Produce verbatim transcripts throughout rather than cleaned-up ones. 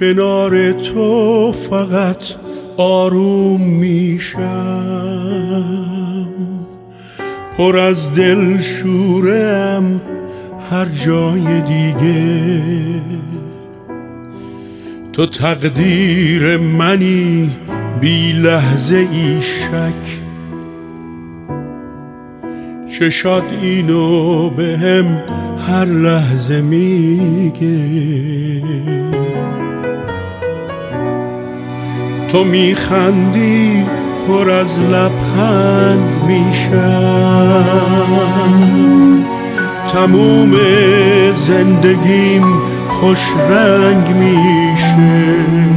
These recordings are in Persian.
کنار تو فقط آروم میشم، پر از دل شورم هر جای دیگه. تو تقدیر منی بی لحظه ای شک، چشات اینو به هم هر لحظه میگه. تو میخندی پر از لبخند میشم، تموم زندگیم خوش رنگ میشه.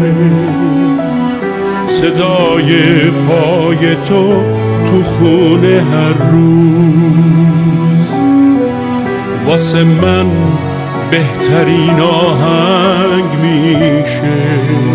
صدای پای تو تو خونه هر روز واسه من بهترین آهنگ میشه.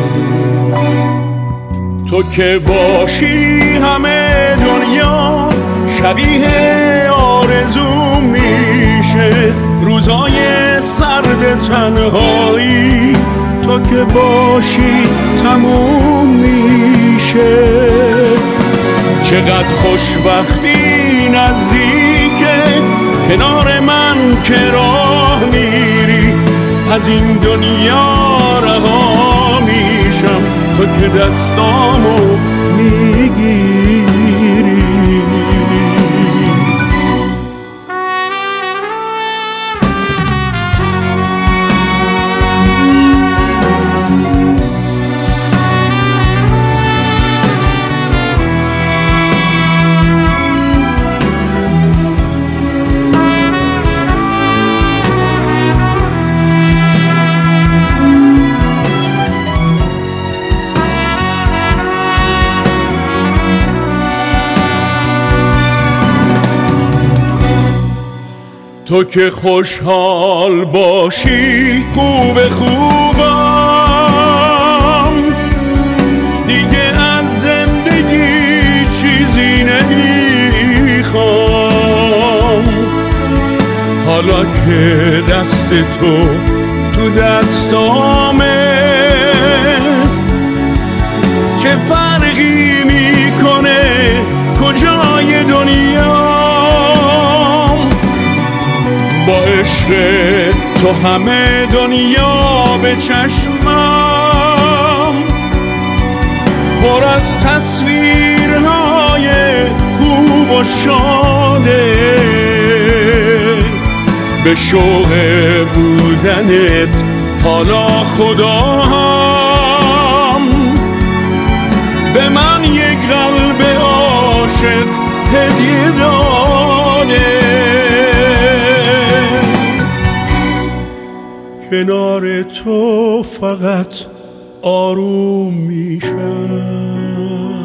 تو که باشی همه دنیا شبیه آرزو میشه، روزای سرد تنهایی تو که باشی تموم میشه. چقدر خوشبختی نزدیکه کنار من که راه میری، از این دنیا رها میشم تو که دستامو میگیری. تو که خوشحال باشی خوب خوبم، دیگه از زندگی چیزی نمیخوام. حالا که دست تو تو دستامه، چه فرقی میکنه کجای دنیا. با عشق تو همه دنیا به چشمم، پر از تصویرهای خوب و شاده. به شوق بودنت حالا خدا هم به من یک قلب عاشق هدیه داده. کنار تو فقط آروم میشم.